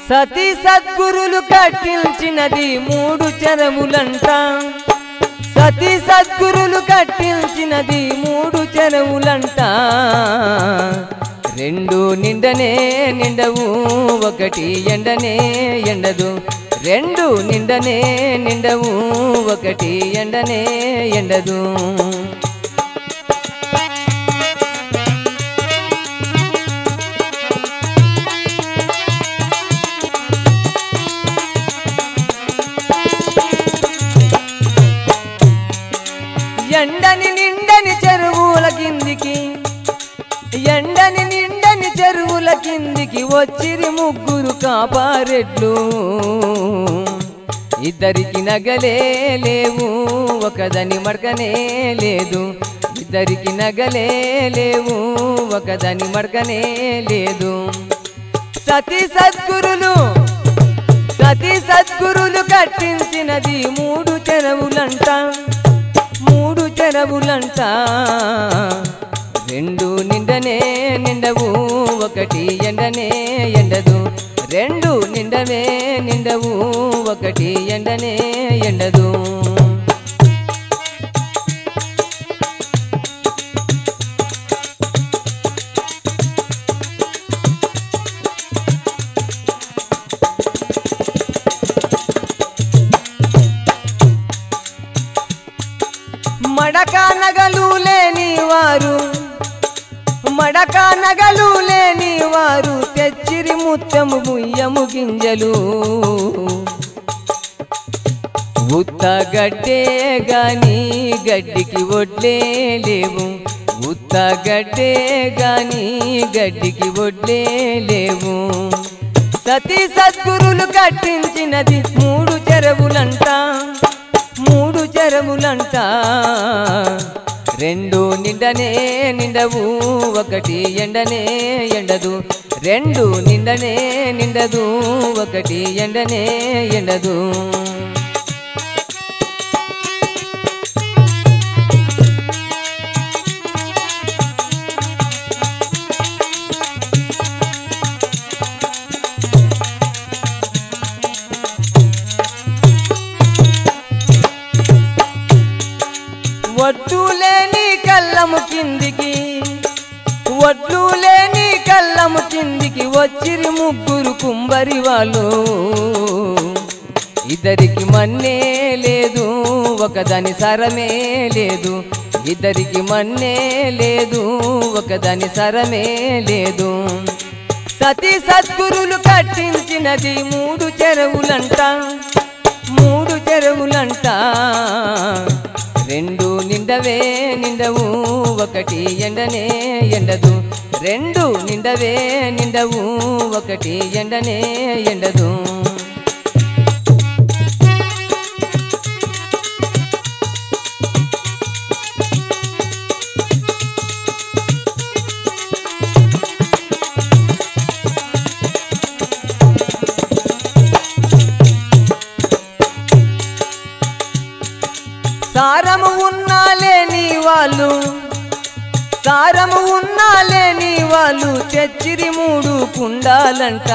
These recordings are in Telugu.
సతీ సద్గురులు కట్టించినది 3 చెరువులంట సతీ సద్గురులు కట్టించినది 3 చెరువులంట 2 నిండనే నిండవు 1 ఎండనే ఎండదు 2 నిండనే నిండవు 1 ఎండనే ఎండదు ఎండని నిండని చెరువుల కిందికి ఎండని నిండని చెరువుల కిందికి వచ్చిరి 3 కాపారెడ్లు ఇద్దరికి నగలే లేవు ఒకదని మడకనే లేదు ఇద్దరికి నగలే లేవు ఒకదని మడకనే లేదు సతీ సద్గురులు కట్టించినది 3 చెరువులంట 3 చెరువులంట 2 నిండనే నిండవు 1 ఎండనే ఎండదు 2 నిండనే నిండవు 1 ఎండనే ఎండదు మడక నగలు లేని వారు తెచ్చిరి ముత్తము ముయ్యము గింజలు ఉత్తగడ్డే గాని గడ్డికి ఒడ్లే లేవు ఉత్తగడ్డే గాని గడ్డికి ఒడ్లే లేవు సతీ సద్గురులు కట్టించినది 3 చెరువులంట 3 చెరువులంట 2 నిండనే నిండవు 1 ఎండనే ఎండదు 2 నిండనే నిండదు 1 ఎండనే ఎండదు వడ్లు లేని కళ్ళము కిందికి వచ్చిరి 3 కుంబరి వాళ్ళు ఇద్దరికి మన్నే లేదు ఒకదాని సరమే లేదు ఇద్దరికి మన్నే లేదు ఒకదాని సరమే లేదు సతీ సద్గురులు కట్టించినది 3 చెరువులంట 3 చెరువులంట 2 నిండవే నిండవు 1 ఎండనే ఎండదు 2 నిండవే నిండవు 1 ఎండనే ఎండదు సారము ఉన్నా లేని వాళ్ళు తెచ్చిరి 3 కుండాలంట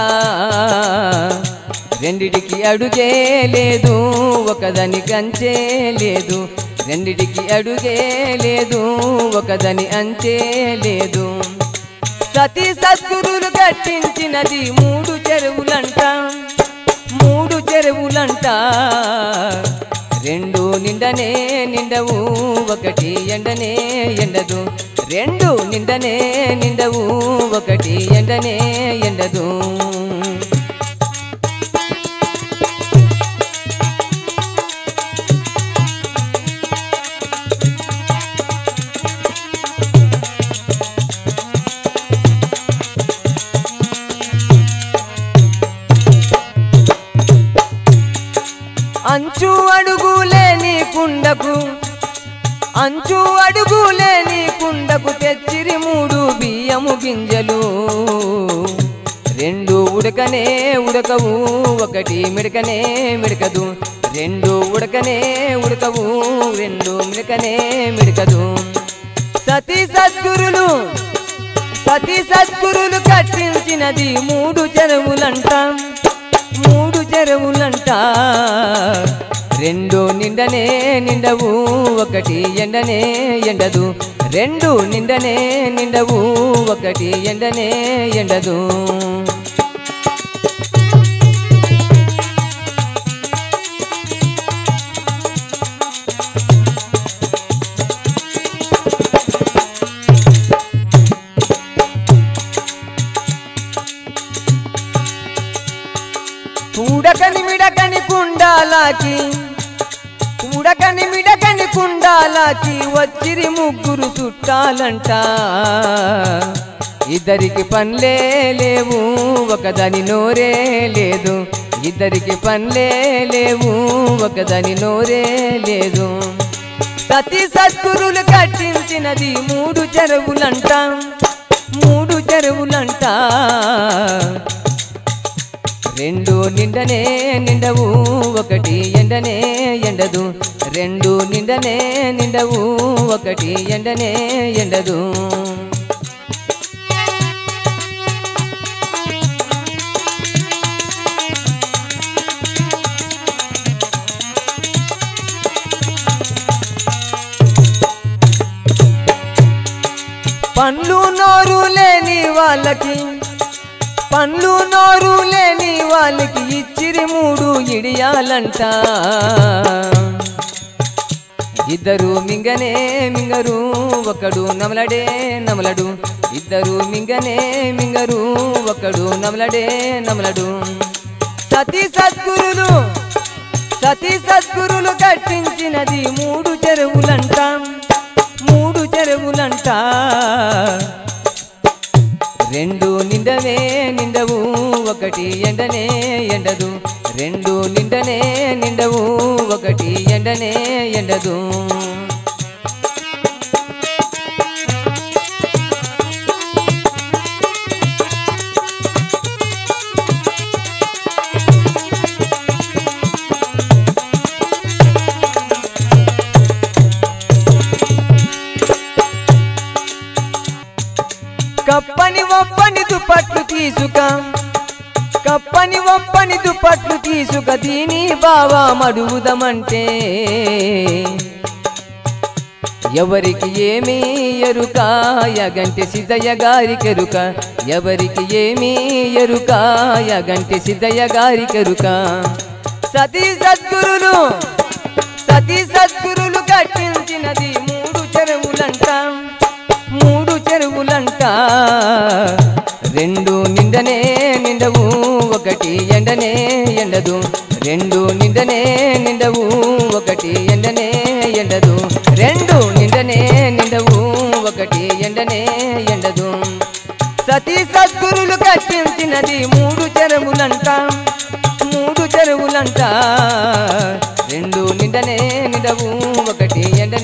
2టికి అడుగే లేదు ఒకదని కంచే లేదు 2టికి అడుగే లేదు ఒకదని అంచే లేదు సతీ సద్గురులు కట్టించినది 3 చెరువులంట 3 చెరువులంట 2 నిండనే నిండవు 1 ఎండనే ఎండదు 2 నిండనే నిండవు 1 ఎండనే ఎండదు అంచు అడుగు లేని కుండకు తెచ్చిరి 3 బియ్యము గింజలు 2 ఉడకనే ఉడకవు 1 మిడకనే మిడకదు 2 ఉడకనే ఉడకవు 2 మిడకనే మిడకదు సతీ సద్గురులు కట్టించినది 3 చెరువులంట మూడు చెరువులంట రెండు నిండనే నిండవు ఒకటి ఎండనే ఎండదు రెండు నిండనే నిండవు ఒకటి ఎండనే ఎండదు కూడకని మిడకని కుండాలాకి కూడకని మిడకని కుండాలాకి వచ్చిరి ముగ్గురు చుట్టాలంట ఇద్దరికి పనులే లేవు ఒకదాని నోరే లేదు ఇద్దరికి పనులే లేవు ఒకదాని నోరే లేదు సతీ సద్గురులు కట్టించినది మూడు చెరువులంట మూడు చెరువులంట రెండు నిండనే నిండవు ఒకటి ఎండనే ఎండదు రెండు నిండనే నిండవు ఒకటి ఎండనే ఎండదు పండ్లు నోరు లేని వాళ్ళకి పండ్లు నోరు లేని వాళ్ళకి ఇచ్చిరి మూడు ఇడియాలంట ఇద్దరు మింగనే మింగరు ఒకడు నమలడే నమలడు ఇద్దరు మింగనే మింగరు ఒకడు నమలడే నమలడు సతీ సద్గురులు కట్టించినది మూడు చెరువులంట మూడు చెరువులంట రెండు నిండవే నిండవు ఒకటి ఎండనే ఎండదు రెండు నిండనే నిండవు ఒకటి ఎండనే ఎండదు కప్పని ఒప్పని దుప్పట్లు తీసుక కప్పని ఒప్పని దుప్పట్లు తీసుక దీని బావా మడుగుదమంటే ఎవరికి ఏమీ ఎరుక యగంటి సిద్ధయ్య గారికెరుక ఎవరికి ఏమీ ఎరుక యగంటి సిద్ధయ్య గారికెరుక సతీ సద్గురులు కట్టించినది మూడు చెరువులంట మూడు చెరువులంట రెండు నిండనే నిండవు ఒకటి ఎండనే ఎండదు రెండు నిండనే నిండవు ఒకటి ఎండనే ఎండదు రెండు నిండనే నిండవు ఒకటి ఎండనే ఎండదు సతీ సద్గురులు కట్టించినది మూడు చెరువులంట మూడు చెరువులంట రెండు నిండనే నిండవు ఒకటి ఎండ